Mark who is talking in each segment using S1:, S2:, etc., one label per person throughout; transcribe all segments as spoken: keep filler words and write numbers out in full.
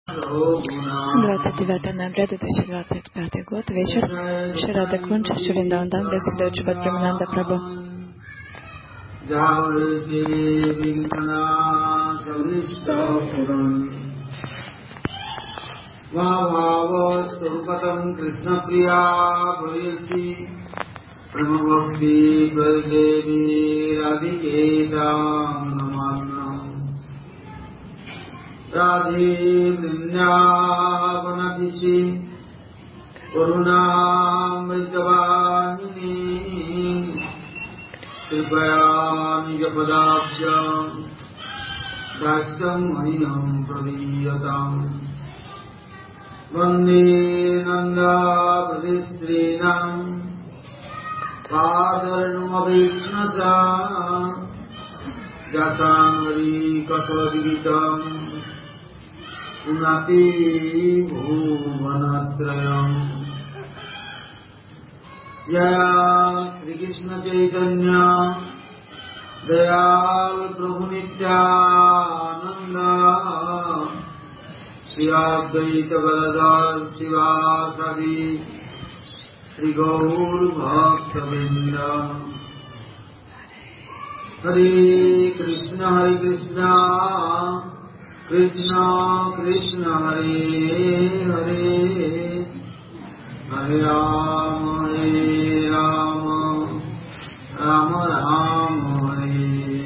S1: двадцать девятое ноября две тысячи двадцать пятый год, вечер, Шрада Кунджа, Шриндаундан, Бесидочи Бхадрамананда Прабху.
S2: Vāvāvāsvarupatam Krishna Priya Bhariyasi Pramabhakti Pradevi Radhiketam Namanam Radhe Vrindavanadhishi Karunamritavahini Kripaya Nijapadabhyam Dastam Maniham Praviyatam Vande Nanda Pradistrinam Padarnumabhishnata Jasanvari Kasadivitam Unati Bhuvanatrayam Jaya Sri Krishna Chaitanya Dayal Prabhu Nityananda Shri Advaita Gadadhar Sivasadi Shri Gaur Bhaktavinda Hare Krishna Hare Krishna Krishna Krishna Hare Hare Hare Rama Hare Rama Rama Rama Hare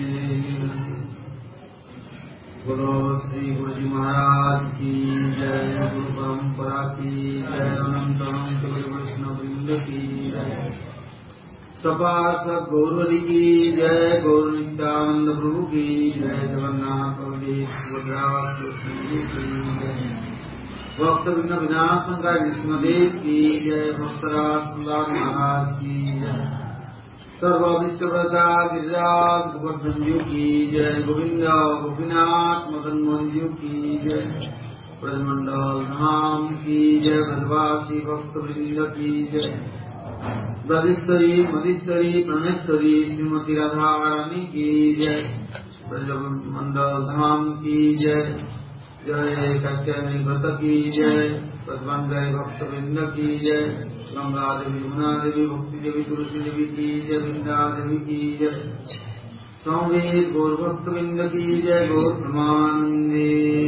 S2: Guru Sri Guruji Maharaj ki jai, Guru Parampara ki jai, Anantam Guru Vaishnava Vrinda ki jai, Sapasa Gaurvari ki jai, Gaur Nityananda Prabhu ki jai, Jagannath Baladev Subhadra Krishna ki jai, Bhakta Vinna Vinashankar Nrsimhadev ki jai, Bhaktaraj Prahlad Maharaj ki jai, सर्व विश्वव्रता गिरिराज गोवर्धन जी की जय, गोविंद गोपीनाथ मदन मोहन जी की जय, ब्रजमंडल धाम की जय, ब्रजवासी भक्तवृंद की जय, ब्रजेश्वरी मधेश्वरी प्रणेश्वरी श्रीमती राधा रानी की जय, ब्रजमंडल धाम की जय, जय कात्यायनी व्रत की जय, ब्रजमंडल भक्तवृंद की जय, गंगा देवी यमुना देवी भक्ति देवी तुलसी देवी की जय, वृंदा देवी की जय, संवेद गौर भक्तवृंद की जय, गौर प्रमानंदे।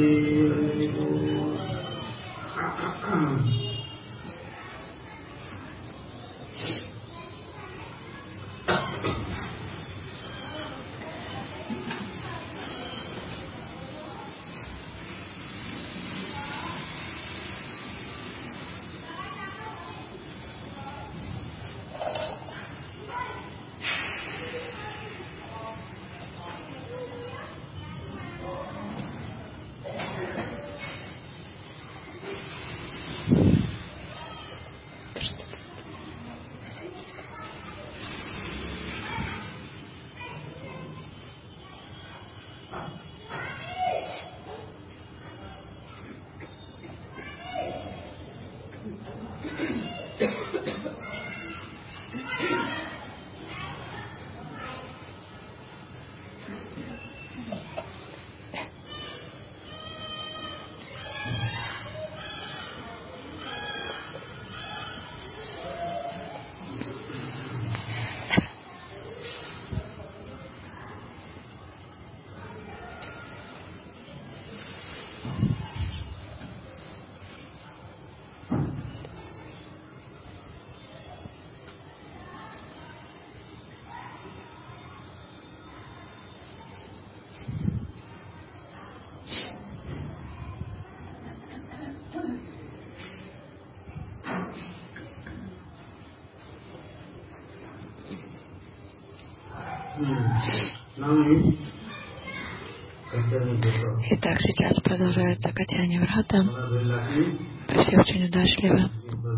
S1: Итак, сейчас продолжается Катьяни Врата. Все очень удачливо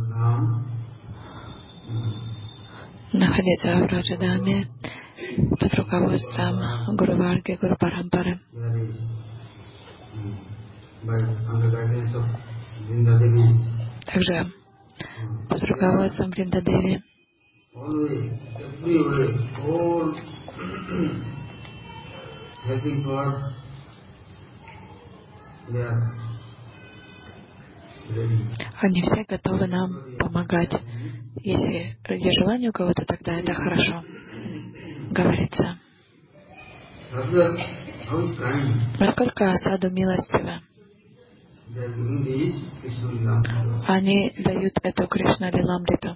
S1: находиться в Раджадаме под руководством Гуру Варги, Гуру Парампары. Также под руководством Вриндадеви.
S2: Helping for their
S1: Они все готовы нам помогать. Если есть желание у кого-то, тогда это хорошо. Говорится. Насколько саду милостивы. Они дают эту Кришна Лиламриту.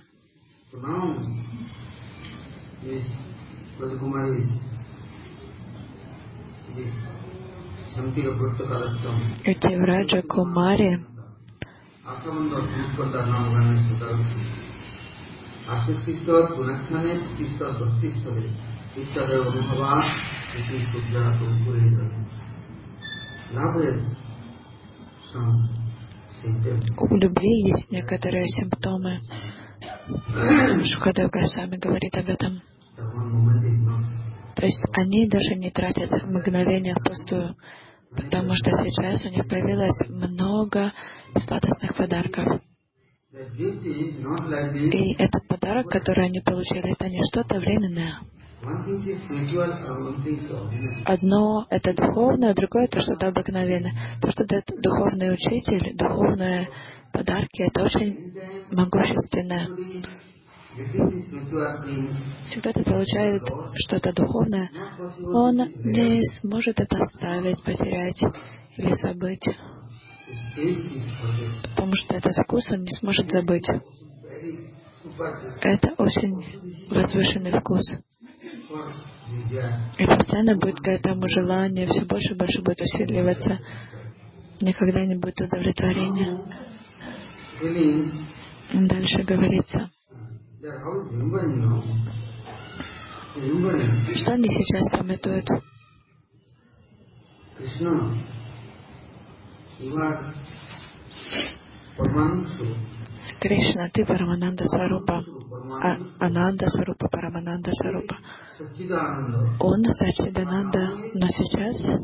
S1: Эти Враджа Кумари у любви есть некоторые симптомы. Шукадев Госвами говорит об этом. То есть они даже не тратят мгновения впустую, потому что сейчас у них появилось много сладостных подарков. И этот подарок, который они получили, это не что-то временное. Одно — это духовное, другое — это что-то обыкновенное. То, что дает духовный учитель, духовные подарки, это очень могущественное. Если кто-то получает что-то духовное, он не сможет это оставить, потерять или забыть. Потому что этот вкус он не сможет забыть. Это очень возвышенный вкус. И постоянно будет к этому желание, все больше и больше будет усиливаться. Никогда не будет удовлетворения. Дальше говорится. Что они сейчас памятуют? Кришна, ты Парамананда Сварупа, а Ананда Сварупа, Парамананда Сварупа. Он Саччидананда, но сейчас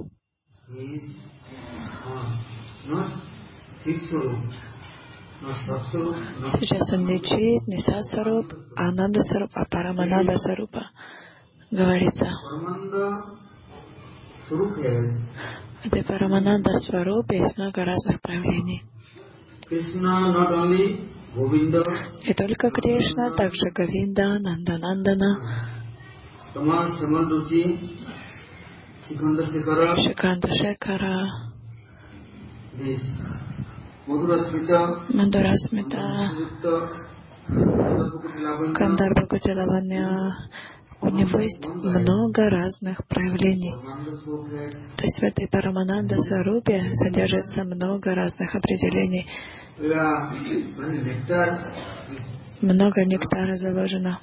S1: сейчас он не Чит, не Сасваруп, а Ананда Сваруп, а Парамананда Сварупа. Говорится. В этой Парамананда Сварупе есть много разных проявлений. И только Кришна, также Говинда, Нанданандана, Шиканда Шекара, Мадурасмита, Кандарба Кутилаваня. У него есть много разных проявлений. То есть в этой Парамананда Сварупе содержится много разных определений. Много нектара заложено.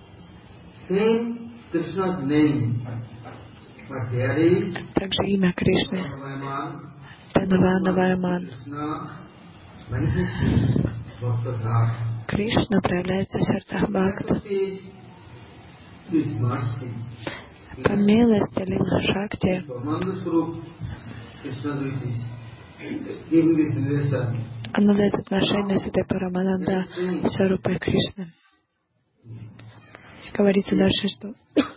S1: Также имя Кришны. Танаванавайман. Кришна проявляется в сердцах бхакта. По милости Лила Шакти она дает отношения с этой Парамананда Сварупой Кришны. Говорится дальше, что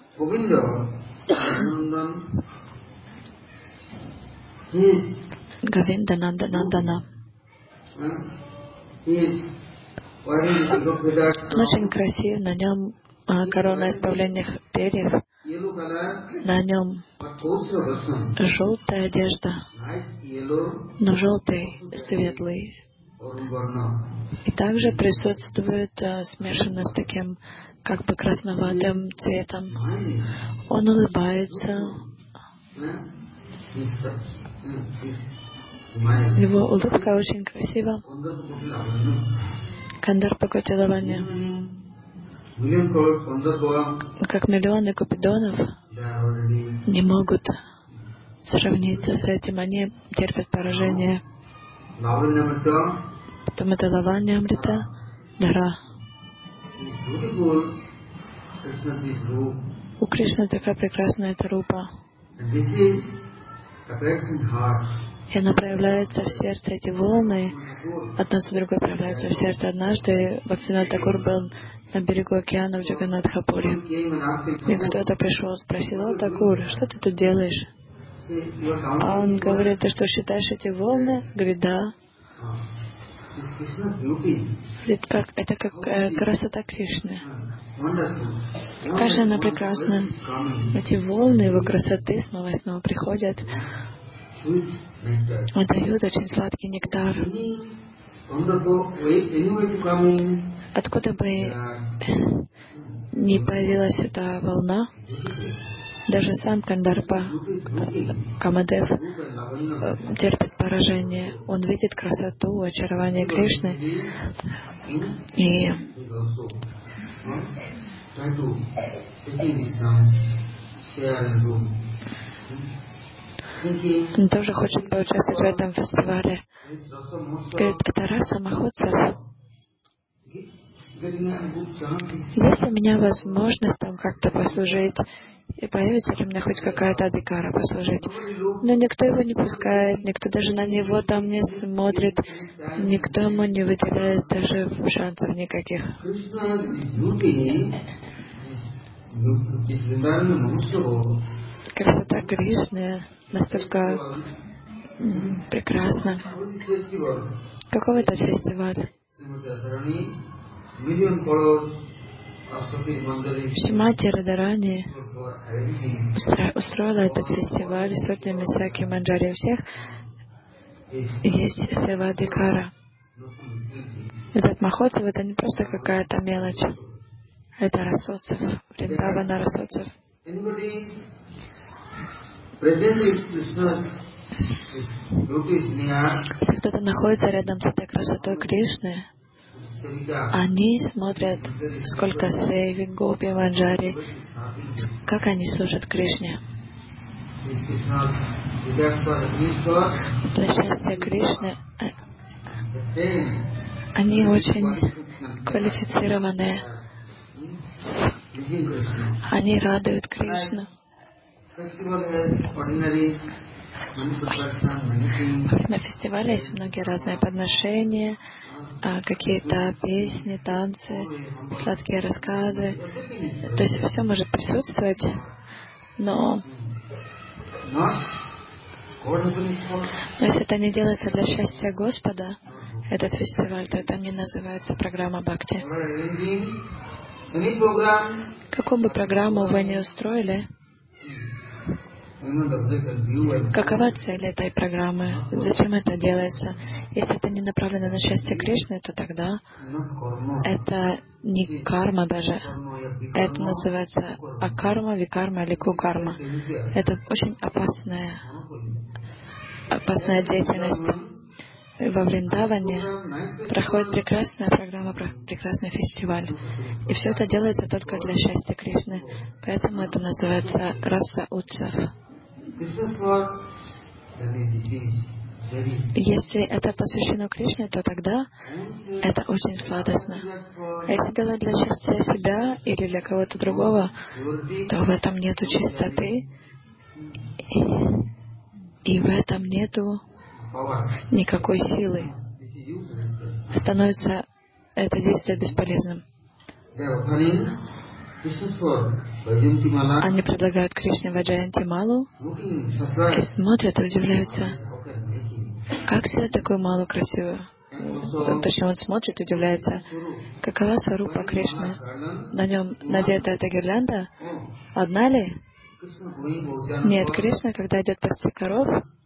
S1: Говинда Нанданандана. Он очень красив, на нем корона избавленных перьев, на нем желтая одежда, но желтый, светлый. И также присутствует а, смешано с таким как бы красноватым цветом. Он улыбается. Его улыбка очень красива. Кандарпа Кутилаваня. Как миллионы купидонов не могут сравниться с этим. Они терпят поражение. Потом это Лаванья Амрита, Дара. У Кришны такая прекрасная эта рупа. И она проявляется в сердце, эти волны, одна за другой проявляются в сердце. Однажды Бхактивинода Тхакур был на берегу океана в Джаганнатхапуре. И кто-то пришел и спросил: «О, Тхакур, что ты тут делаешь?» А он говорит: «Ты что, считаешь эти волны?» Говорит: «Да». Ведь как, это как э, красота Кришны. Каждая она прекрасна. Эти волны его красоты снова и снова приходят и дают очень сладкий нектар. Откуда бы ни появилась эта волна, даже сам Кандарпа, Камадев, терпит поражение. Он видит красоту, очарование Кришны и он тоже хочет поучаствовать в этом фестивале. Говорит, это раса Махотсав. Есть у меня возможность там как-то послужить, и появится ли у меня хоть какая-то адикара послужить. Но никто его не пускает, никто даже на него там не смотрит, никто ему не выделяет даже шансов никаких. Красота Кришны настолько м, прекрасна. Какой этот фестиваль? Шримати Радарани устро- устроила этот фестиваль сотнями Саки Манджари. У всех есть Севадикара. Этот Махотсав — это не просто какая-то мелочь. Это Расоцев, Вриндавана Расоцев. Если кто-то находится рядом с этой красотой Кришны, они смотрят, сколько сейви, гопи, манджари, как они служат Кришне. Для счастья Кришны они очень квалифицированные. Они радуют Кришну. На фестивале есть многие разные подношения, какие-то песни, танцы, сладкие рассказы. То есть все может присутствовать, но, но если это не делается для счастья Господа, этот фестиваль, то это не называется программа Бхакти. Какую бы программу вы ни устроили, какова цель этой программы? Зачем это делается? Если это не направлено на счастье Кришны, то тогда это не карма даже. Это называется акарма, викарма или кукарма. Это очень опасная, опасная деятельность. Во Вриндаване проходит прекрасная программа, прекрасный фестиваль. И все это делается только для счастья Кришны. Поэтому это называется раса утсав. Если это посвящено Кришне, то тогда это очень сладостно. А если делать для счастья себя или для кого-то другого, то в этом нету чистоты, и, и в этом нету никакой силы. Становится это действие бесполезным. Они предлагают Кришне Ваджаянти Малу и смотрят и удивляются, как сделать такую малу красивую. Точнее, он смотрит и удивляется, какова сварупа Кришны. На нем надета эта гирлянда. Одна ли? Нет, Кришна, когда идет пасти коров,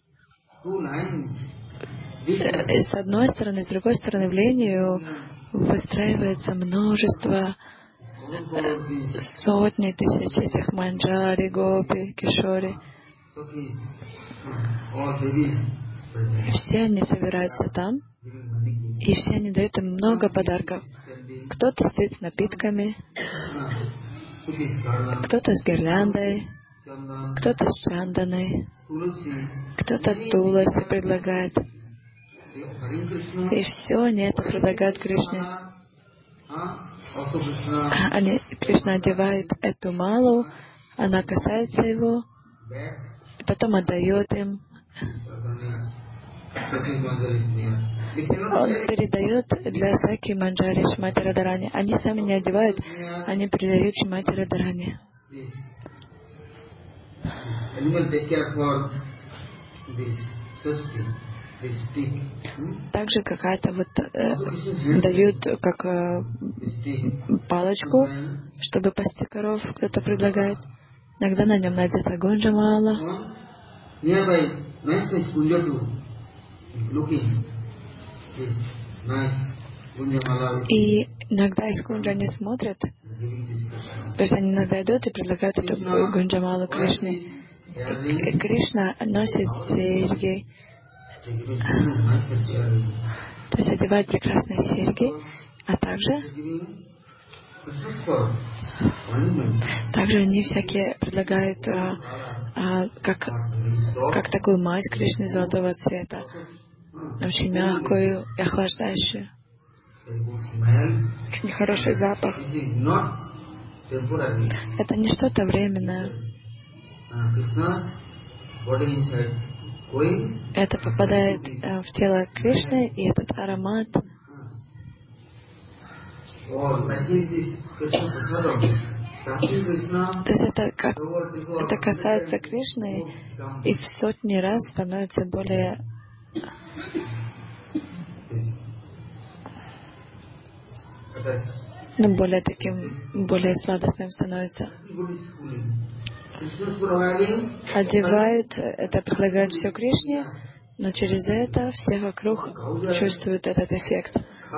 S1: с одной стороны, с другой стороны, в линию выстраивается множество, сотни тысяч этих манджари, гопи, кишори. И все они собираются там, и все они дают им много подарков. Кто-то стоит с напитками, кто-то с гирляндой, кто-то с чанданой, кто-то туласи предлагает. И все они это предлагают Кришне. Они, Кришна одевает эту малу, она касается его, и потом отдает им. Он передает для Саки Манджари Шримати Радарани. Они сами не одевают, они передают Шримати Радарани. Также какая-то вот э, дают как э, палочку, чтобы пасти коров, кто-то предлагает. Иногда на нем надета гунджамала. И иногда из кунджа они смотрят, то есть они иногда идут и предлагают эту гунджамалу Кришне. И Кришна носит серьги, то есть одевает прекрасные серьги, а также также они всякие предлагают а, а, как, как такую мазь Кришны золотого цвета, очень мягкую и охлаждающую. Очень хороший запах. Это не что-то временное. Это попадает в тело Кришны, и этот аромат то есть это, как, это касается Кришны и в сотни раз становится более ну, более таким, более сладостным становится. Одевают, это предлагают все Кришне, но через это все вокруг чувствуют этот эффект.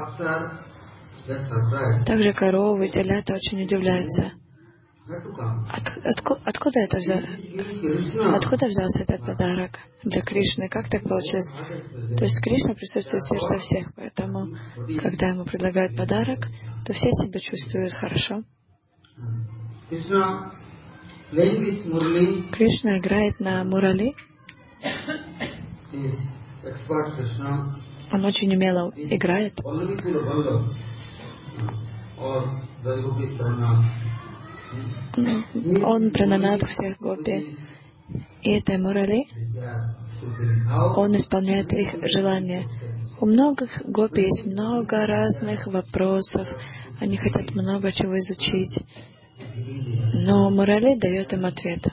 S1: Также коровы, телята очень удивляются. От, отку, откуда это взялось? Откуда взялся этот подарок для Кришны? Как так получилось? То есть Кришна присутствует в сердце всех, поэтому, когда ему предлагают подарок, то все себя чувствуют хорошо. Кришна играет на мурали. Он очень умело играет. Он пранамят всех гопи. И этой мурали он исполняет их желания. У многих гопи есть много разных вопросов. Они хотят много чего изучить. Но мурали дает им ответ.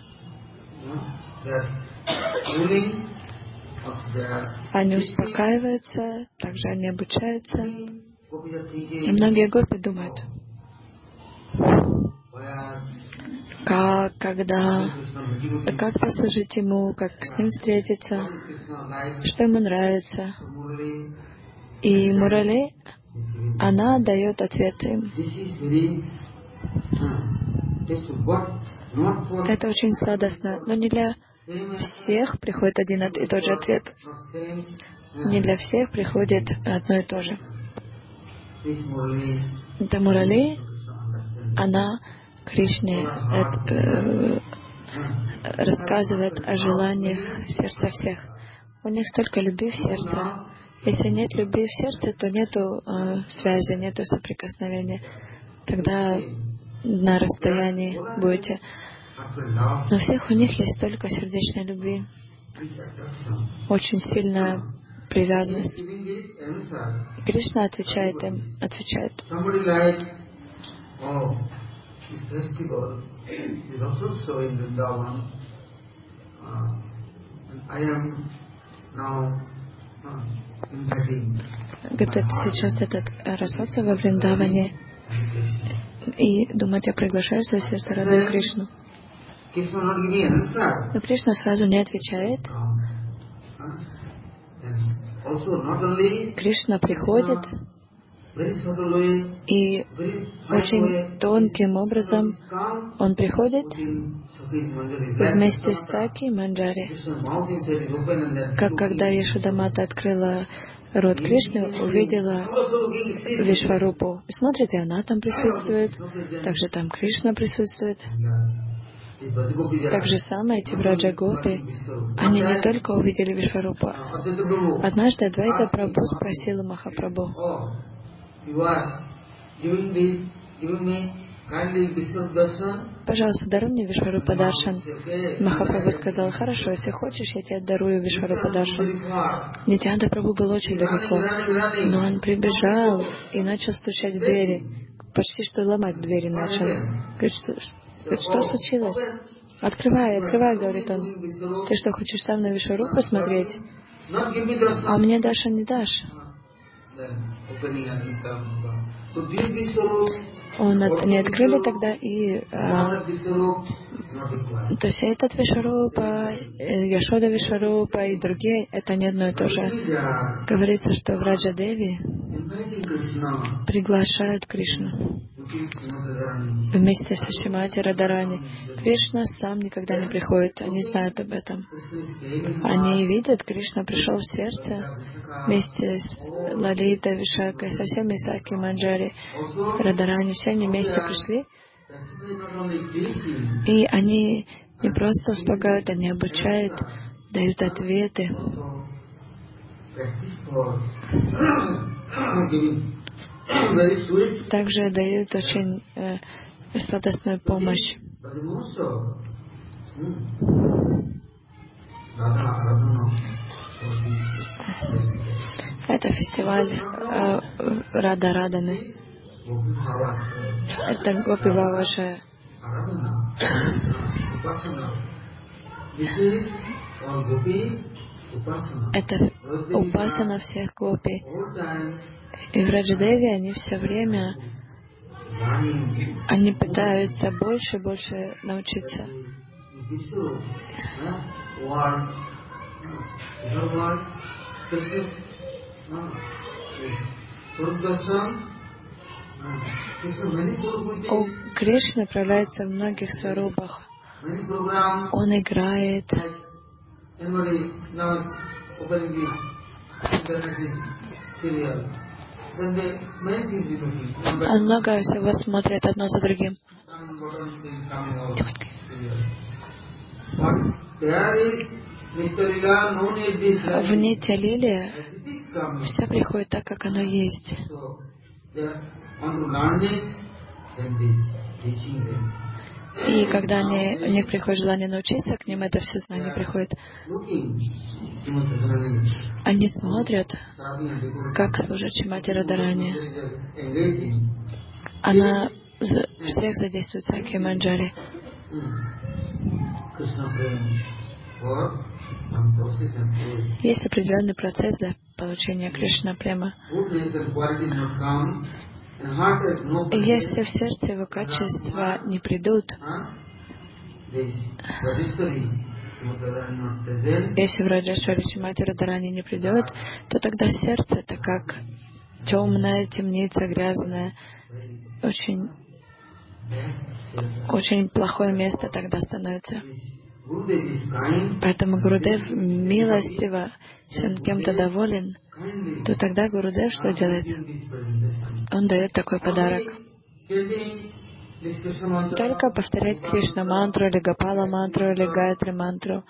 S1: Они успокаиваются, также они обучаются. И многие гопи думают, как, когда, как послужить ему, как с ним встретиться, что ему нравится. И мурали, она дает ответ им. Это очень сладостно, но не для всех приходит один и тот же ответ. Не для всех приходит одно и то же. Это мурали, она Кришне это, э, рассказывает о желаниях сердца всех. У них столько любви в сердце. Если нет любви в сердце, то нету э, связи, нету соприкосновения. Тогда на расстоянии будете. Но у всех у них есть столько сердечной любви. Очень сильная привязанность. И Кришна отвечает им, отвечает. Говорит, это сейчас этот Расотсава во Вриндаване. И думает, я приглашаю в свое сердце Раду Кришну. Но Кришна сразу не отвечает. Кришна приходит и очень тонким образом он приходит вместе с Саки и Манджари. Как когда Яшодамата открыла рот Кришны, увидела Вишварупу. И смотрит, и она там присутствует. Также там Кришна присутствует. Так же самое эти Браджа Гопи, они не только увидели Вишварупу. Однажды Адвайта Прабху спросил Махапрабху: пожалуйста, даруй мне Вишварупа Даршан. Махапрабху сказал: хорошо, если хочешь, я тебе дарую Вишварупа Даршан. Нитьянанда Прабху был очень далеко, но он прибежал и начал стучать в двери. Почти что ломать двери начал. Говорит, что, говорит, что случилось? Открывай, открывай, говорит он. Ты что, хочешь там на Вишварупу посмотреть?
S2: not give me darshan.
S1: А мне даршан не дашь.
S2: Then opening and become. So these Vishwarup,
S1: Он от, не открыли тогда, и а, то есть этот Вишварупа, Яшода Вишварупа и другие, это не одно и то же. Говорится, что в Раджа Деви приглашают Кришну вместе со Шримати Радарани. Кришна сам никогда не приходит, они знают об этом. Они видят, Кришна пришел в сердце вместе с Лалитой, Вишакой, со всеми Саки, Манджари, Радарани, все они вместе пришли. И они не просто успокаивают, они обучают, дают ответы. Также дают очень э, сладостную помощь. Это фестиваль э, Рада Раданы. Это Гопи Ваваша. Это упасана всех гопи. И в Раджадеве они все время они пытаются больше и больше научиться. У Кришны проявляется в многих сварупах. Он играет. Он много всего смотрит одно за другим. В Нитья Лиле все приходит так, как оно есть. И когда они, у них приходит желание научиться, к ним это все знание приходит. Они смотрят, как служит Шримати Радарани. Она всех задействует Саки Манджари. Есть определенный процесс для получения Кришна Према. Если в сердце его качества не придут, если в Раджешваре Шримати Радарани не придет, то тогда сердце это как темная темница, грязная, очень, очень плохое место тогда становится. Поэтому Гурудев милостиво, если он кем-то доволен, то тогда Гурудев что делает? Он дает такой подарок. Только повторять Кришна мантру, или Гопала мантру, или Гайатри мантру.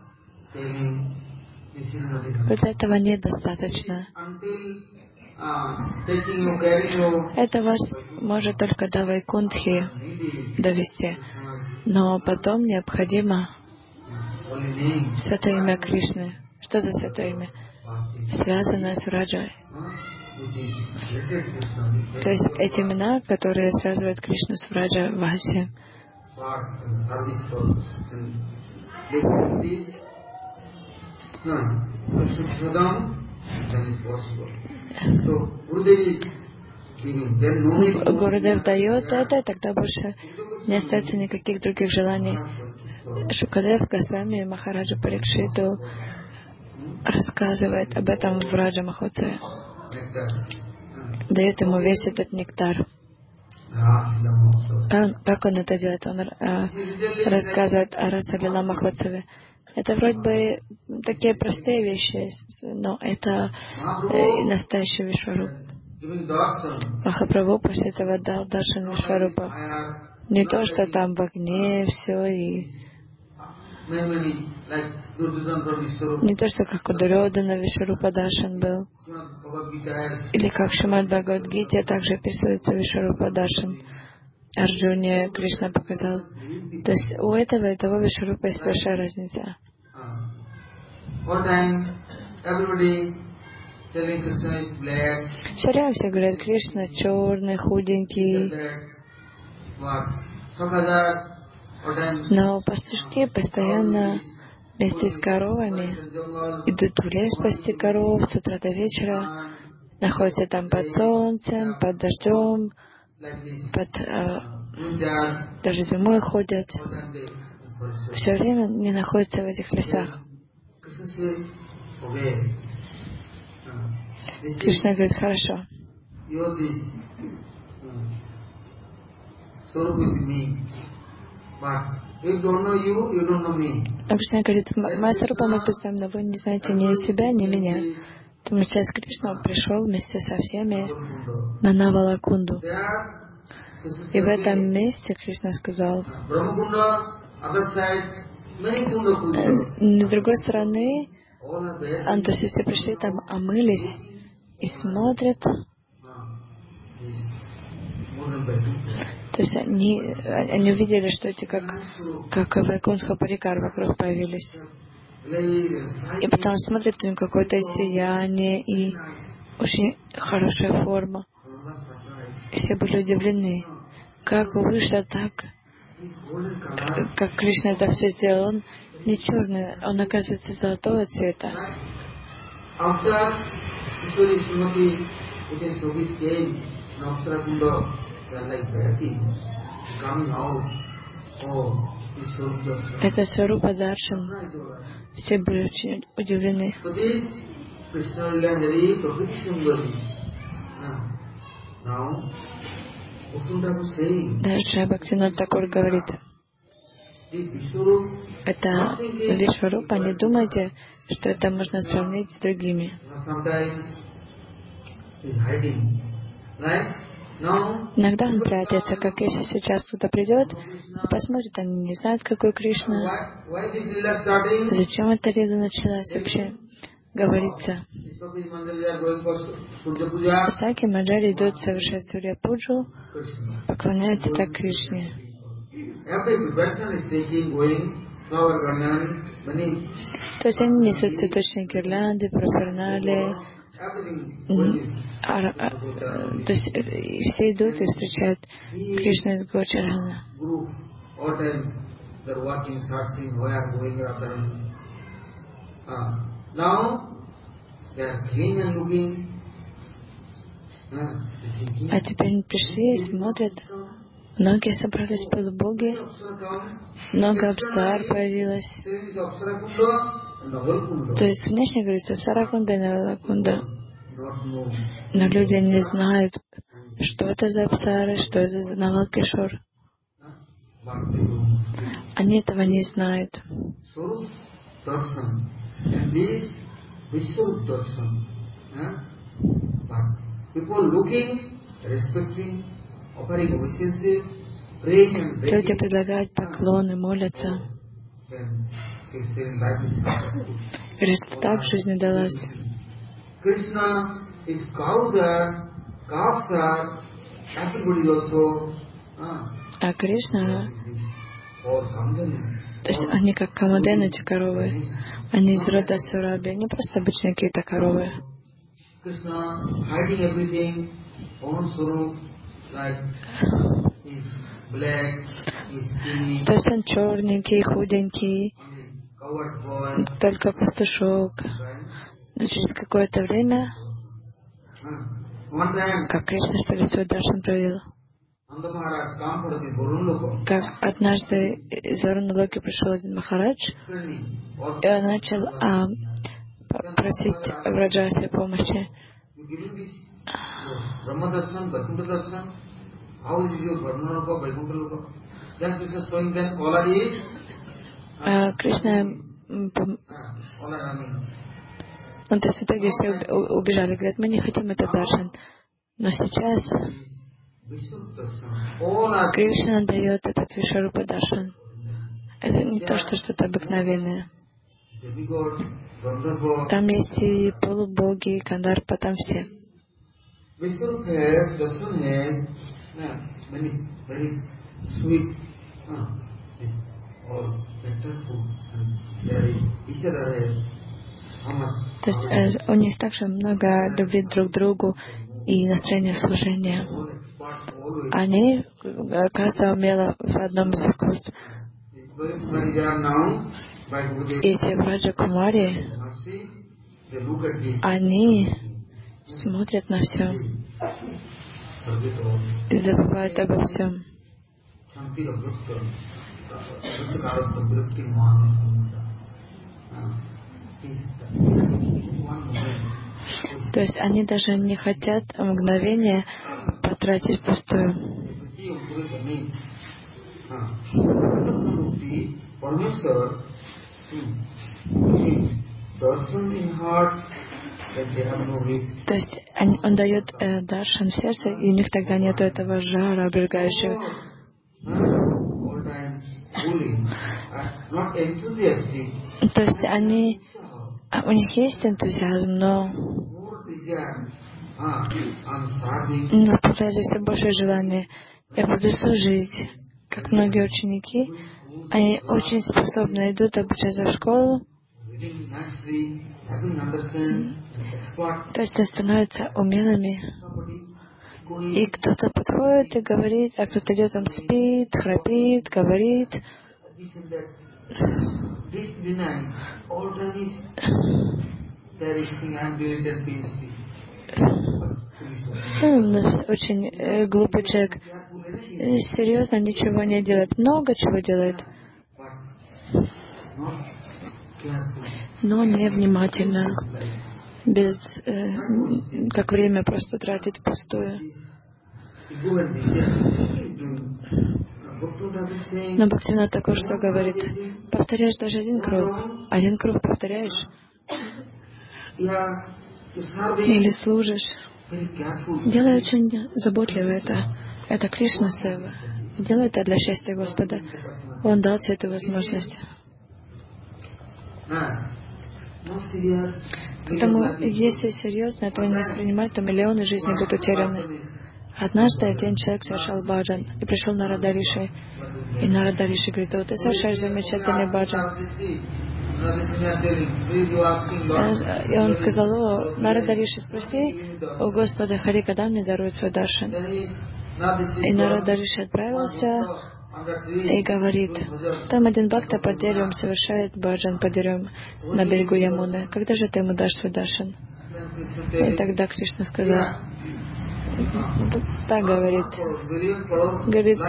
S1: Вот этого недостаточно. Это вас может только до Вайкунтхи довести. Но потом необходимо святое имя Кришны. Что за святое имя? Связанное с Раджой. То есть эти имена, которые связывают Кришну с Враджа Васи. Гурудев дает это, тогда больше не остается никаких других желаний. Шукадев Госвами Махараджа Парикшиту рассказывает об этом в Раджа Махотсаве. Дает ему весь этот нектар. Как, как он это делает? Он э, рассказывает о Расалила Махотсаве. Это вроде бы такие простые вещи, но это э, настоящий Вишваруп. Махапрабху после этого дал даршан Вишварупа. Не то, что там в огне все и не то, что как у Дурьодана Вишварупа даршан был. Или как в Шримад Бхагавад-гите также описывается Вишварупа даршан. Арджуне Кришна показал. То есть у этого и того Вишварупа есть большая разница. Все время все говорят, Кришна черный, худенький. Но пастушки постоянно вместе с коровами идут в лес пасти коров с утра до вечера, находятся там под солнцем, под дождем, под, э, даже зимой ходят. Все время не находятся в этих лесах. Кришна говорит: хорошо. А Кришна говорит: моя сварупа может быть с вами, но вы не знаете ни себя, ни меня. Потому что сейчас Кришна пришел вместе со всеми на Навалакунду. И в этом месте Кришна сказал: с другой стороны, а, то есть все пришли там, омылись и смотрят. То есть они, они увидели, что эти как, как Вайкунтха Парикар вокруг появились. И потом смотрят, у них какое-то сияние и очень хорошая форма. И все были удивлены. Как вышло так, как Кришна это все сделал. Он не черный, он оказывается золотого цвета. Это Сварупа Даршан. Все были очень удивлены. Дальше Бхактивинода Тхакур говорит: это Вишварупа, не думайте, что это можно сравнить с другими. Иногда он прятается, как если сейчас кто-то придет и посмотрит, они не знают, какой Кришна. Зачем эта лида началась вообще? Говорится, Саки Манджари идет совершать Сурья-пуджу, поклоняется так Кришне. То есть они несут цветочные гирлянды, парферналии, а, а, то есть все идут и встречают Кришну из Гочархана. А теперь они пришли и смотрят. Многие собрались полубоги, много Апсар появилось. То есть внешне говорится Апсаракунда и Навалакунда. Но люди не знают, что это за Апсары, что это за Навалкишор. Они этого не знают. Люди предлагают поклоны, молятся. Говорят, что так жизнь удалась. А Кришна, то есть они как Камаден, эти коровы, они из рода Сураби, не просто обычные какие-то коровы. То есть он черненький, худенький, только пастушок. Но через какое-то время, как Кришна, что ли, свой даршан провел, как однажды из Варуналоки пришел один Махарадж, и он начал а, просить Враджасе помощи. А Кришна, ну, то есть в итоге все убежали, говорят, мы не хотим этот даршан. Но сейчас Кришна дает этот Вишварупа даршан. Это не то, что что-то обыкновенное. Там есть и полубоги, и Кандарпа, там все. То есть э, у них также много любви друг к другу и настроения служения. Они, каждая умела в одном из искусств. эти Враджа Кумари, они смотрят на все и забывают обо всем. То есть они даже не хотят мгновение потратить впустую. То есть он, он дает э, даршан в сердце, и у них тогда нет этого жара обжигающего. То есть они, у них есть энтузиазм, но, но появляется все большее желание. Я буду служить. Как многие ученики, они очень способны, идут обучаться в школу, то есть они становятся умелыми. И кто-то подходит и говорит, а кто-то идет, там спит, храпит, говорит. Ну, очень э, глупый человек. И серьезно ничего не делает. Много чего делает. Но невнимательно. Без, э, как время просто тратить пустую. Но Бхактивинода Тхакур что говорит? Повторяешь даже один круг. Один круг повторяешь. Или служишь. Делай очень заботливо это. Это Кришна Сева. Делай это для счастья Господа. Он дал тебе эту возможность. Поэтому, если серьезно этого не воспринимать, то миллионы жизней будут утеряны. Однажды один человек совершал баджан, и пришел Нарада Риши. И Нарада Риши говорит: о, ты совершаешь замечательный баджан. И он сказал: о, Нарада Риши, спроси у Господа Хари, когда мне дарует свой даршан. И Нарада Риши отправился и говорит: там один бхакта под деревом совершает баджан под деревом на берегу Ямуны. Когда же ты ему дашь свой даршан? И тогда Кришна сказал, так говорит, говорит,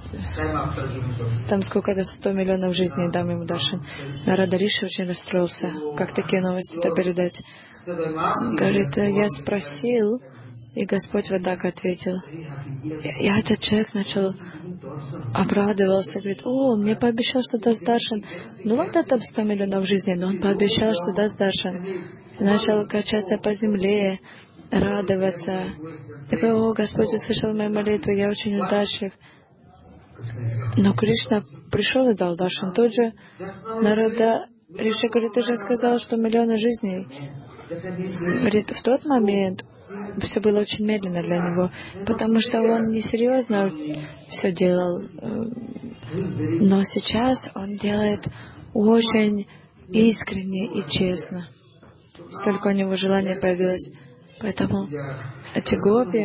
S1: там сколько-то сто миллионов жизней дам ему даршан. Нарада Риши очень расстроился, как такие новости это передать. Говорит: я спросил, и Господь вот так ответил. И этот человек начал обрадовался, говорит: о, мне пообещал, что даст даршан. Ну ладно, там сто миллионов жизней, но он пообещал, что даст даршан. И начал качаться по земле, радоваться. Такой: о, Господь услышал мою молитву, я очень удачлив. Но Кришна пришел и дал даршан тут же. Нарада Риши говорит: ты же сказал, что миллионы жизней. Говорит, в тот момент все было очень медленно для него, потому что он несерьезно все делал. Но сейчас он делает очень искренне и честно. Столько у него желания появилось. Поэтому эти гопи,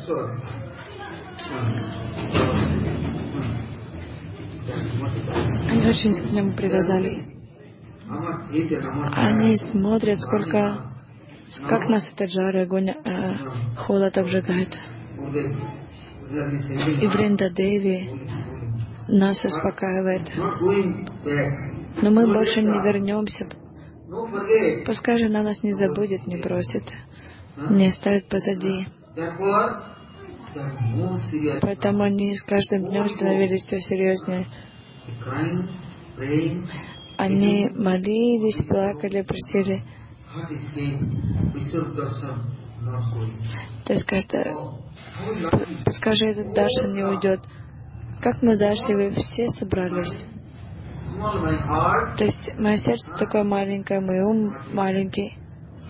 S1: они очень к нему привязались. Они смотрят, сколько, как нас этот жар и огонь, э, холод обжигает. И Вринда Деви нас успокаивает. Но мы больше не вернемся. Пускай же она нас не забудет, не бросит, не оставит позади. Поэтому они с каждым днем становились все серьезнее. Они молились, плакали, просили. То есть каждый, пускай же этот даршан не уйдет. Как мы удачливы, все собрались. То есть мое сердце такое маленькое, мой ум маленький.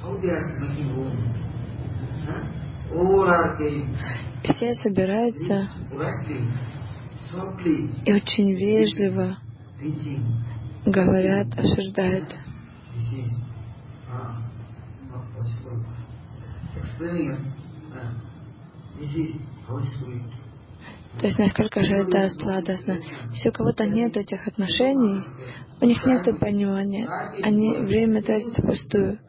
S1: Все собираются и очень вежливо говорят, осуждают. То есть насколько же это сладостно. Если у кого-то нет этих отношений, у них нет понимания, они время тратят впустую.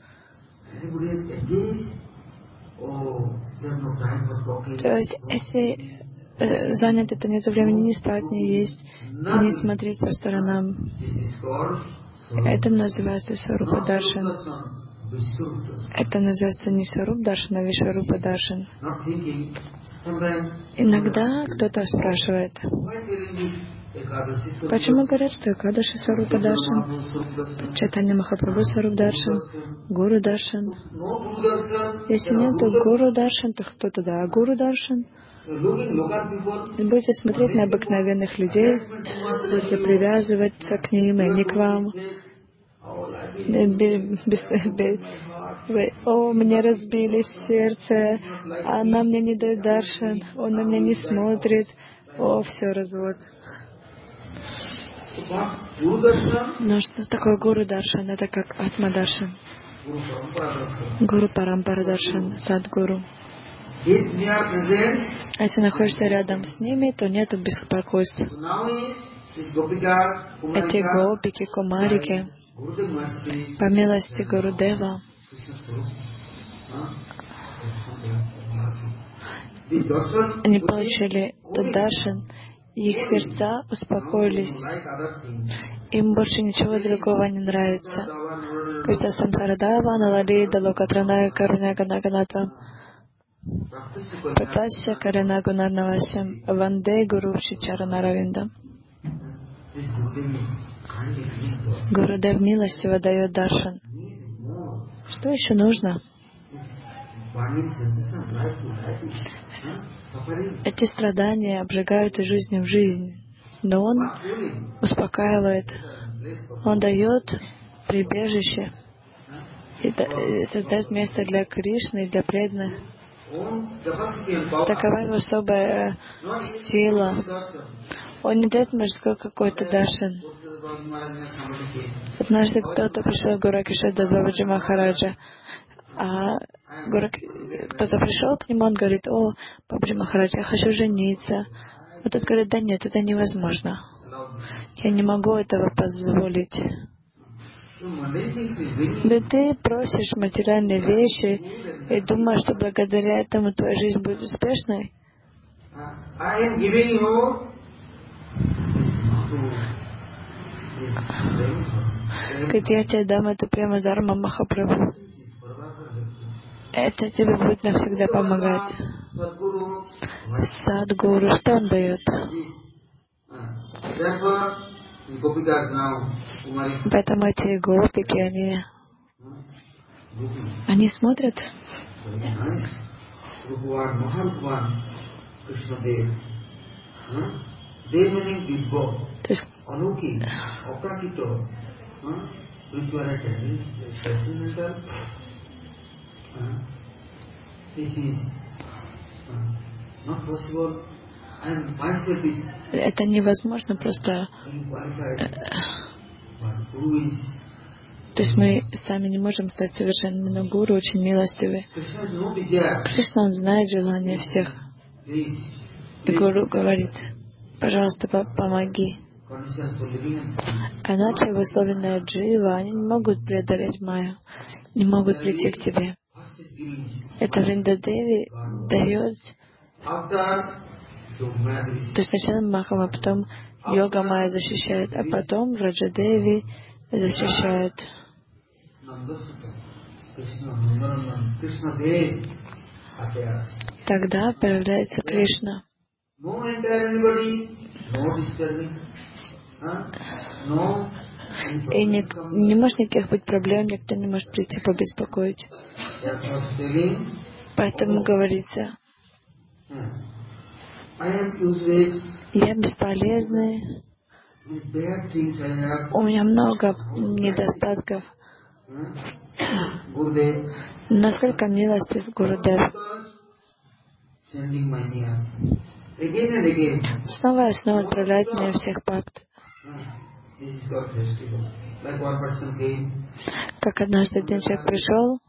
S1: То есть, если э, занято, то нет времени ни спать, ни есть, ни смотреть по сторонам. Это называется Сварупа Даршан. Это называется не Сваруп Даршан, а Вишварупа Даршан. Иногда кто-то спрашивает, почему говорят, что Экадаши Сварупа Даршан, Чайтанья Махапрабху Сваруп Даршан, Гуру Даршан. Если нет Гуру Даршан, то кто тогда Гуру Даршан? Будете смотреть на обыкновенных людей, будете привязываться к ним, и они к вам. О, мне разбили сердце, она мне не дает даршан, он на меня не смотрит. О, все, развод. Но что такое Гуру Даршан? Это как Атма Даршан. Гуру Парампара Даршан, Садгуру. А если находишься рядом с ними, то нет беспокойства. Эти гопики, кумарики, по милости Гурудева, они получили тот даршан, их сердца успокоились. Им больше ничего другого не нравится. Кришна Самсарадава, Налали, Далокатранай, Каруня Ганаганатва, Пратасya Карана Гунарнавасям, Ванде Гуру Шичаранаравинда. Гурудев милостиво дает даршан. Что еще нужно? Эти страдания обжигают из жизни в жизнь, но Он успокаивает, Он дает прибежище и создает место для Кришны и для преданных. Такова его особая сила. Он не дает мужской какой-то даршан. Однажды кто-то пришел к Гуру Кишода Бабаджи Махараджа, а Гуру... кто-то пришел к нему, он говорит: о, Бабаджи Махарадж, я хочу жениться. А тот говорит: да нет, это невозможно. Я не могу этого позволить. Да ты просишь материальные вещи и думаешь, что благодаря этому твоя жизнь будет успешной? Говорит: я тебе дам эту прямо дарма Махапрабху. Это тебе будет навсегда помогать. Садгуру, что он дает? Поэтому эти гопики, они, они смотрят. То есть, это невозможно просто. То есть мы сами не можем стать совершенными, но Гуру очень милостивый. Кришна, он знает желания всех. И Гуру говорит: пожалуйста, помоги. Иначе обусловленная джива, они не могут преодолеть Майю, не могут прийти к тебе. Это Вриндадеви дает. То есть сначала Махама, а потом Йога Майя защищает, а потом Враджадеви защищает. Тогда появляется Кришна. И не, не может никаких быть проблем, никто не может прийти побеспокоить. Поэтому говорится: я бесполезный, у меня много недостатков. Насколько милостив Гурудев. Снова и снова отправляет мне всех бхакт. Как однажды один человек пришел,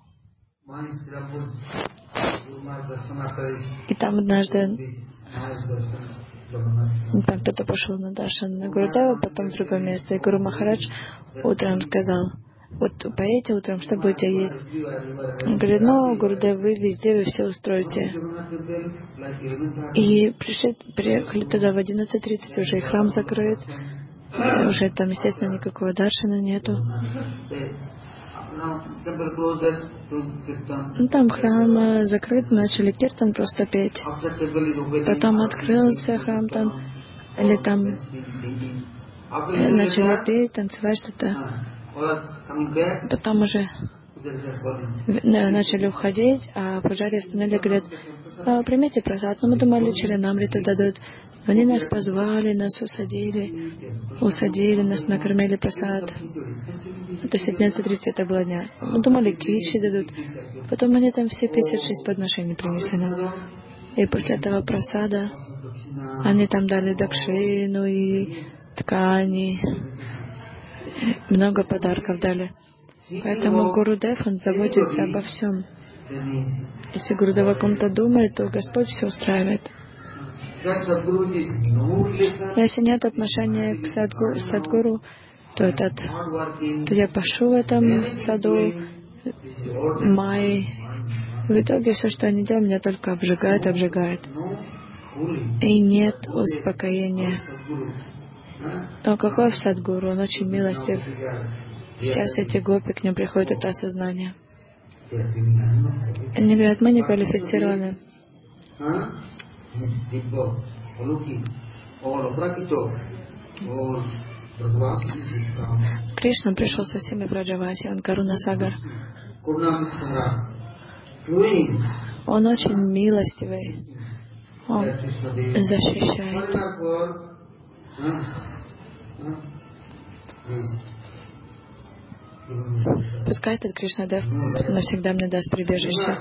S1: и там однажды Там кто-то пошел на Даршан на Гурудева, потом в другое место. И Гуру Махарадж утром сказал: вот поедете утром, что будете есть? Он говорит: ну, Гурудев, вы везде, вы все устроите. И пришли, приехали туда в одиннадцать тридцать, уже и храм закрыт, уже там, естественно, никакого даршана нету. Ну, там храм закрыт, начали киртан просто петь. Потом открылся храм там, или там начали петь, танцевать что-то. Потом уже начали уходить, а пуджари остановили, говорят: примите просад. Ну, мы думали, чаринамриту дадут. Они нас позвали, нас усадили, усадили, нас накормили просад. То есть одиннадцать тридцать это было дня. Мы думали, кичи дадут. Потом они там все пятьдесят шесть подношений принесли нам. И после этого просада они там дали дакшину и ткани, много подарков дали. Поэтому Гурудев, он заботится обо всем. Если Гурудев о ком-то думает, то Господь все устраивает. Если нет отношения к Садгуру, Садгуру то, этот, то я пашу в этом саду, май. В итоге все, что они делают, меня только обжигает, обжигает. И нет успокоения. Но какой Садгуру? Он очень милостив. Сейчас эти гопи, к ним приходит это осознание. Они говорят: мы не квалифицированы. Кришна пришел со всеми Браджаваси, он Каруна Сагар. Он очень милостивый. Он защищает. Пускай этот Кришнадев навсегда мне даст прибежище.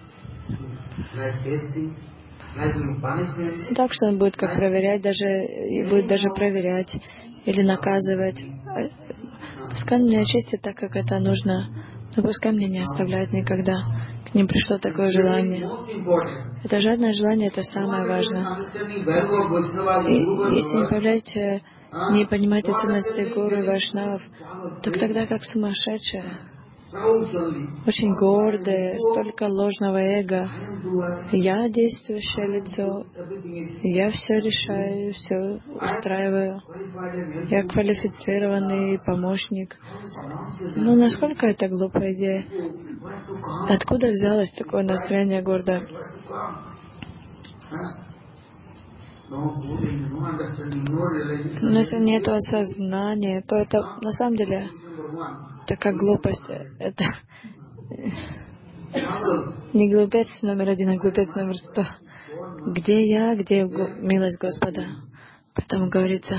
S1: Так что он будет как проверять, даже и будет даже проверять или наказывать. Пускай он меня очистит так, как это нужно, но пускай меня не оставляет никогда. К ним пришло такое желание. Это жадное желание, это самое важное. И если не появляете, не понимаете ценности гуру и вайшнавов, так тогда как сумасшедшие. Очень гордые, столько ложного эго. Я действующее лицо, я все решаю, все устраиваю. Я квалифицированный помощник. Ну, насколько это глупая идея? Откуда взялось такое настроение гордое? Но если нет осознания, то это на самом деле такая глупость. Это не глупец номер один, а глупец номер сто. Где я, где милость Господа? Поэтому говорится: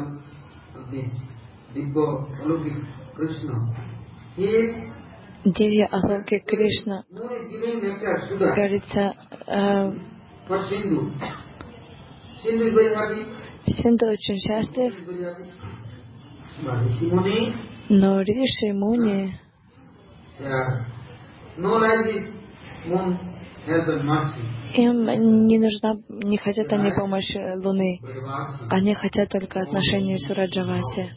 S1: Дивья Алоки Кришна. Говорится, э, Синду очень счастлив, но Риши и Муни им не нужна, не хотят они помощи Луны. Они хотят только отношений с Раджаваси.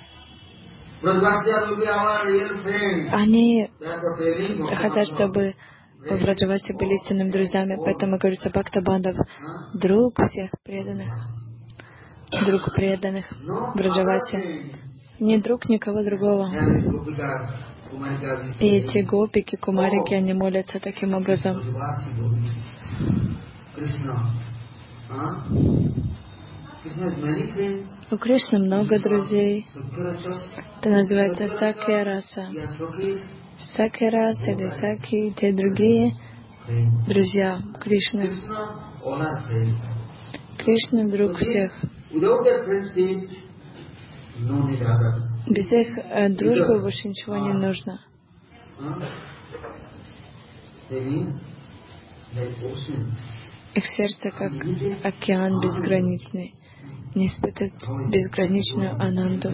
S1: Они хотят, чтобы в Раджавасе были истинными друзьями. Поэтому говорится: Бхакта Бандав, друг всех преданных. Друг преданных в Раджавасе. Не друг никого другого. И эти гопики, кумарики, они молятся таким образом. У Кришны много друзей. Это называется Сакья Раса. Сакья Раса или Саки и те другие друзья Кришны. Кришна друг всех. Без их э, дружбы больше ничего не нужно. Их сердце как океан безграничный. Не испытывает безграничную ананду.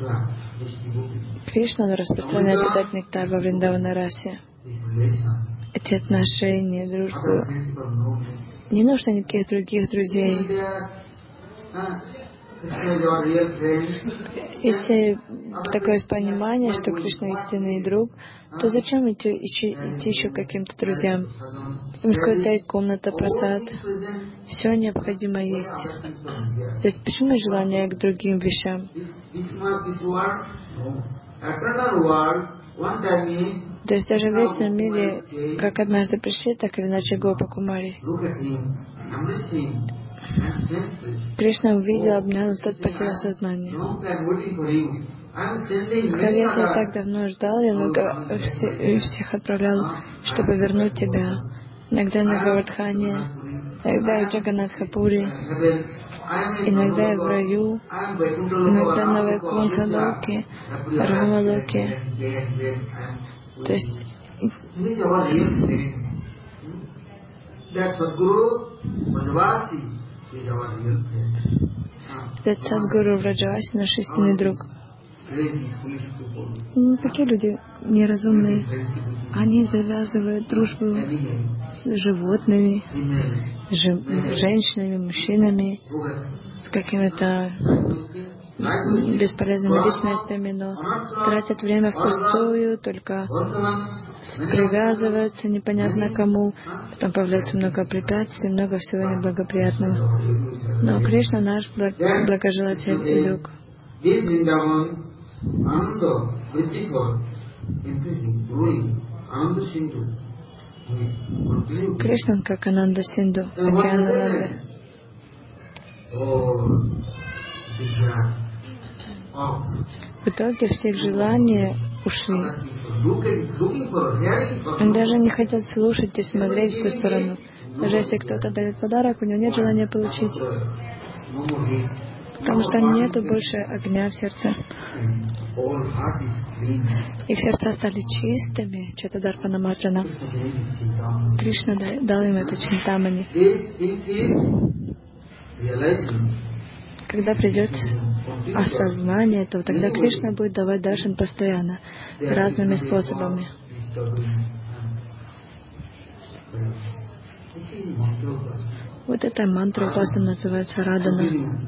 S1: Кришна распространяет этот нектар во Вриндавана расе. эти отношения, дружбу. Не нужно никаких других друзей. Если такое есть понимание, что Кришна истинный друг, то зачем идти, идти, идти еще к каким-то друзьям? Им какая-то комната, просад. Все необходимо есть. То есть почему желание к другим вещам? То есть даже в вечном мире, как однажды пришли, так или иначе Гопа Кумари. Кришна увидел, обнял, тот потерял сознание. Сказали, я так давно ждал, я много всех отправлял, чтобы вернуть тебя. Иногда на Гавардхане, иногда в Джаганнатхапури, иногда в раю, иногда на Вайкунтха-локе, Рамалоке. То есть этот Садгуру Враджаваси наш истинный друг. Ну, такие люди неразумные. Они завязывают дружбу с животными, с женщинами, мужчинами, с какими-то бесполезными личностями, но тратят время впустую, только привязываются непонятно кому, потом появляется много препятствий, много всего неблагоприятного. Но Кришна наш благожелатель и друг. Кришна как Ананда Синду, океан Ананды. В итоге все их желания ушли. Он даже не хотел слушать и смотреть в ту сторону. Даже если кто-то дает подарок, у него нет желания получить. Потому что нету больше огня в сердце. Их сердца стали чистыми, Чатадарпана Марджана. Кришна дал им это Чинтамани. Когда придет осознание, то тогда Кришна будет давать даршан постоянно, разными способами. Вот эта мантра упасана называется Радана.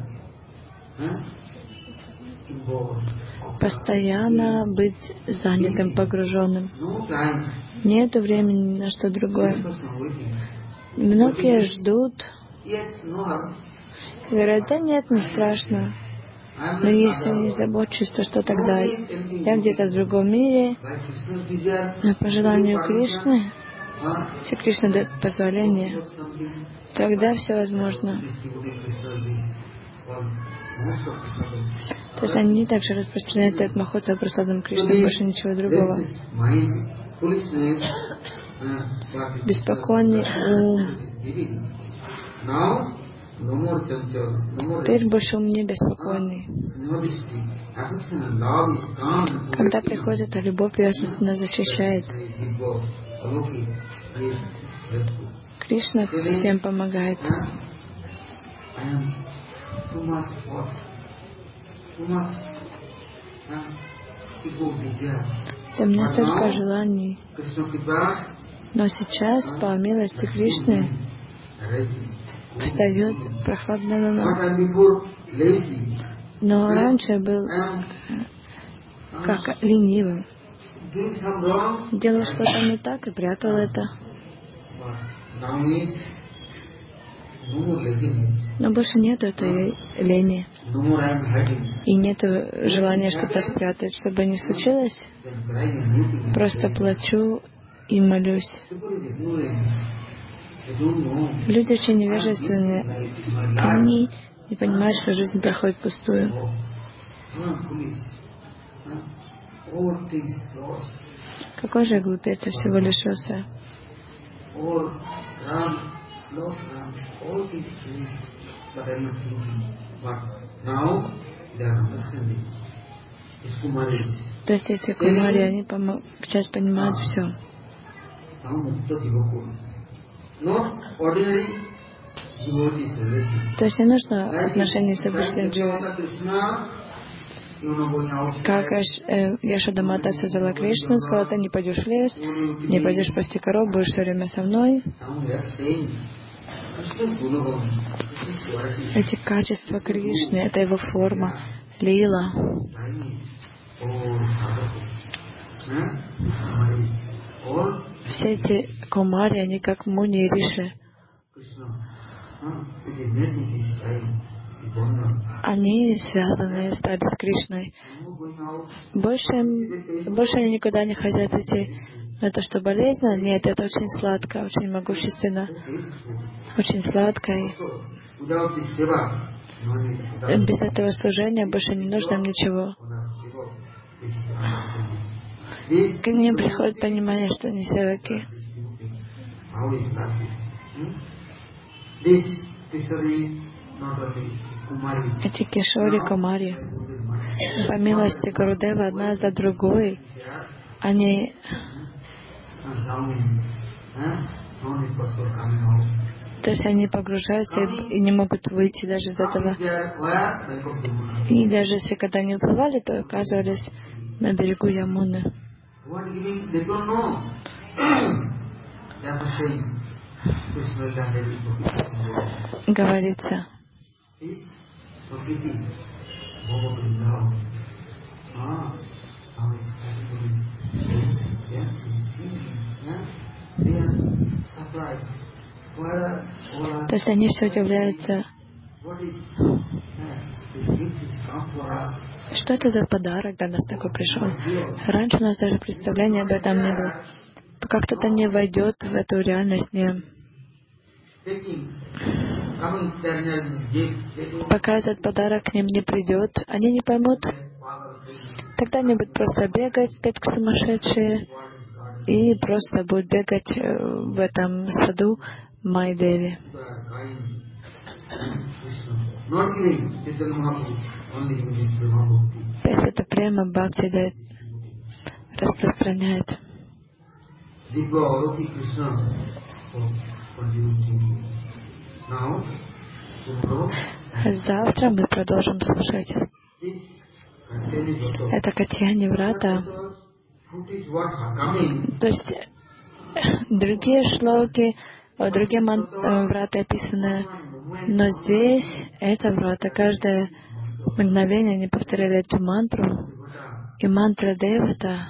S1: Постоянно быть занятым, погруженным. Нет времени ни на что другое. Многие ждут. Говорят, да нет, не страшно. Но если не забочусь, то что тогда? Я где-то в другом мире, но по желанию Кришны, если Кришна дает позволение, тогда все возможно. То есть они также распространяют этот Махотсава Прасадам Кришны, больше ничего другого. Беспокойный ум. Теперь больше ум не беспокойный. Когда приходит а любовь, ясность нас защищает. Кришна всем помогает. Тем не столько желаний. Но сейчас, по милости Кришны, встает прохладная луна. Но раньше был как ленивым. Делал что-то не так и прятал это. Но больше нет этой лени. И нет желания что-то спрятать, чтобы не случилось. Просто плачу и молюсь. Люди очень невежественные. Они не понимают, что жизнь проходит пустую. Какой же глупец, я всего лишился. То есть эти кумари, они пом- сейчас понимают все. То есть не нужно отношения с обычной дживой. Как Яшода Мата сказала Кришну, сказала: ты не пойдешь в лес, не пойдешь пасти коров, будешь все время со мной. Эти качества Кришны, это его форма, лила. Все эти кумари, они как Муни и Риши. Они связаны, стали с Кришной. Больше, больше они никуда не хотят идти. Но это что, болезненно? Нет, это очень сладко, очень могущественно, очень сладко. Без этого служения больше не нужно им ничего. К ним приходит понимание, что они севаки. Эти Кишори, Кумари, по милости Гурудева, одна за другой, они то есть они погружаются и, и не могут выйти даже из этого. И даже если когда они уплывали, то оказывались на берегу Ямуны. Говорится, то есть они все удивляются, что это за подарок до нас такой пришел. Раньше у нас даже представления об этом не было. Пока кто-то не войдет в эту реальность, не... пока этот подарок к ним не придет, они не поймут. Тогда они будут просто бегать, как сумасшедшие, и просто будут бегать в этом саду Майдеви. Если это прямо Бхакти дает, распространяет. Завтра мы продолжим слушать. Это Катьяни Врата. То есть другие шлоки, другие ман, врата описаны, но здесь это врата. Каждое мгновение они повторяли эту мантру, и мантра Девата.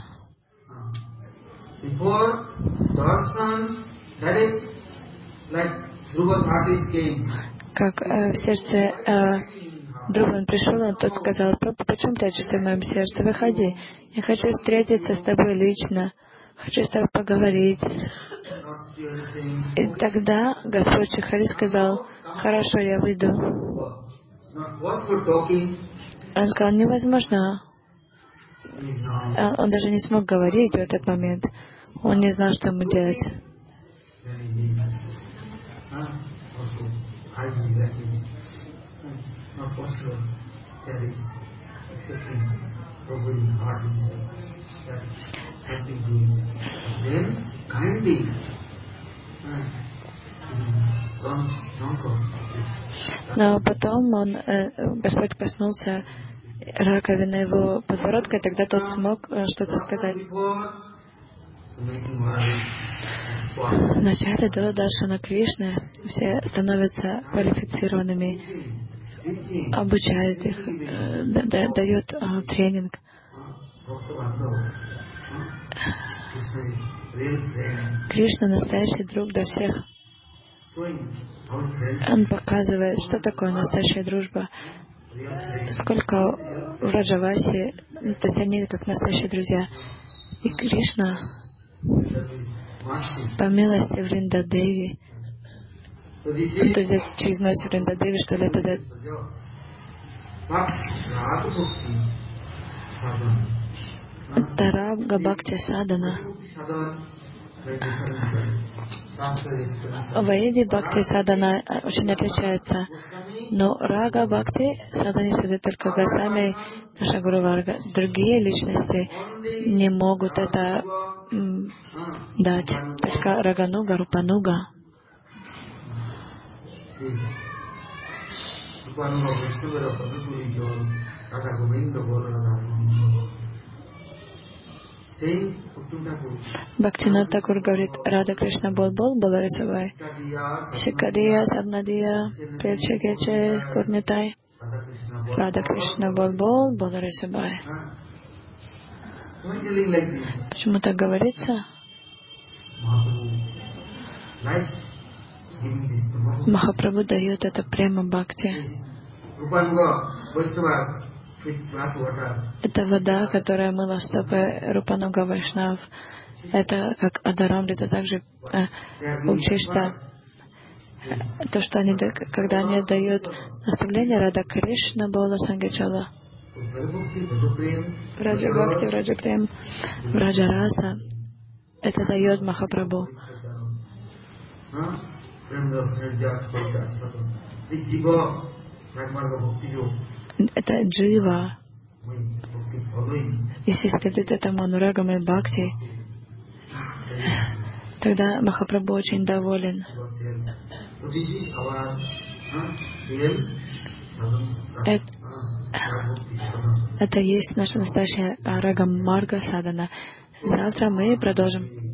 S1: Как э, в сердце э, Друбан пришел, он тот сказал: Прабху, почему прячешься в моем сердце? Выходи. Я хочу встретиться с тобой лично. Хочу с тобой поговорить. И тогда Господь Шри сказал: хорошо, я выйду. Он сказал: невозможно. Он даже не смог говорить в этот момент. Он не знал, что ему делать. Но потом он, э, Господь коснулся раковины его подбородка, и тогда тот смог э, что-то сказать. Вначале до Даршана Кришны все становятся квалифицированными, обучают их, э, да, дают э, тренинг. Кришна настоящий друг для всех. Он показывает, что такое настоящая дружба. Сколько в Раджавасе, то есть они как настоящие друзья. И Кришна, по милости Вриндадеви, то есть через милость Вриндадеви, что ли, это дает. Тарага Бхакти Садана. Ваиди Бхакти Садана очень отличается. Но Рага Бхакти Садана сидит только Госвами, наша Гуру Варга. Другие личности не могут это м, дать. Только Рагануга, Рупануга. Бхактинат Такур говорит: Рада Кришна бол бол Баларисавай, Шикадия Сабнадия, Превчекече Курнитай, Рада Кришна бол бол Баларисавай. Почему так говорится? Махапрабху дает это прямо бхакти. Это вода, которая мыла стопы Рупануга Вайшнав. Это как Адарамрит, это также э, Учишта. То, что они, когда они дают наставление, Рада Кришна Бола Сангачала, Раджа Бхакти, Раджа Прем, Раджа Раса, это дает Махапрабху. Это джива. Если сказать это манурагам и бхакти, тогда Махапрабху очень доволен. Это, это есть наша настоящая рага марга садана. Завтра мы продолжим.